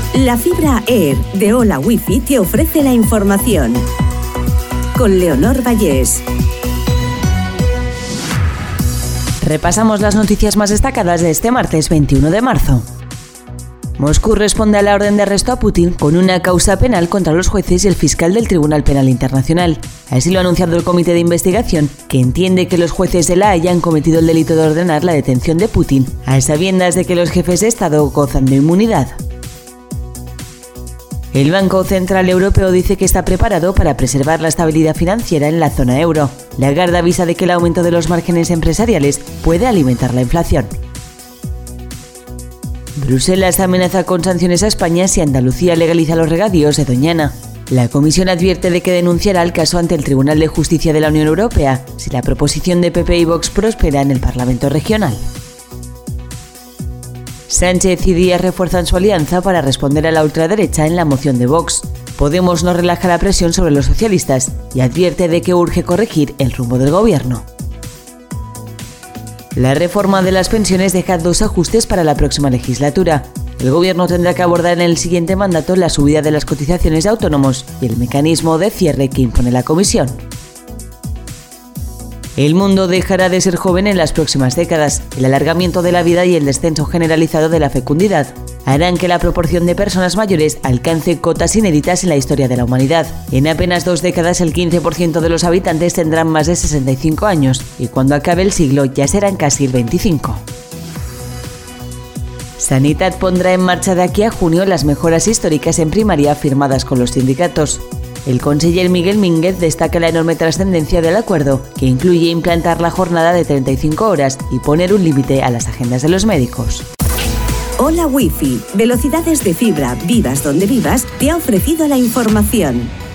La fibra Air de Hola Wifi te ofrece la información. Con Leonor Vallés. Repasamos las noticias más destacadas de este martes 21 de marzo. Moscú responde a la orden de arresto a Putin con una causa penal contra los jueces y el fiscal del Tribunal Penal Internacional. Así lo ha anunciado el comité de investigación, que entiende que los jueces de La Haya han cometido el delito de ordenar la detención de Putin, a sabiendas de que los jefes de Estado gozan de inmunidad. El Banco Central Europeo dice que está preparado para preservar la estabilidad financiera en la zona euro. Lagarde avisa de que el aumento de los márgenes empresariales puede alimentar la inflación. Bruselas amenaza con sanciones a España si Andalucía legaliza los regadíos de Doñana. La Comisión advierte de que denunciará el caso ante el Tribunal de Justicia de la Unión Europea si la proposición de PP y Vox prospera en el Parlamento regional. Sánchez y Díaz refuerzan su alianza para responder a la ultraderecha en la moción de Vox. Podemos no relaja la presión sobre los socialistas y advierte de que urge corregir el rumbo del gobierno. La reforma de las pensiones deja 2 ajustes para la próxima legislatura. El gobierno tendrá que abordar en el siguiente mandato la subida de las cotizaciones de autónomos y el mecanismo de cierre que impone la comisión. El mundo dejará de ser joven en las próximas décadas. El alargamiento de la vida y el descenso generalizado de la fecundidad harán que la proporción de personas mayores alcance cotas inéditas en la historia de la humanidad. En apenas 2 décadas el 15% de los habitantes tendrán más de 65 años y cuando acabe el siglo ya serán casi el 25%. Sanitat pondrá en marcha de aquí a junio las mejoras históricas en primaria firmadas con los sindicatos. El conseller Miguel Mínguez destaca la enorme trascendencia del acuerdo, que incluye implantar la jornada de 35 horas y poner un límite a las agendas de los médicos. Hola Wifi, velocidades de fibra, vivas donde vivas, te ha ofrecido la información.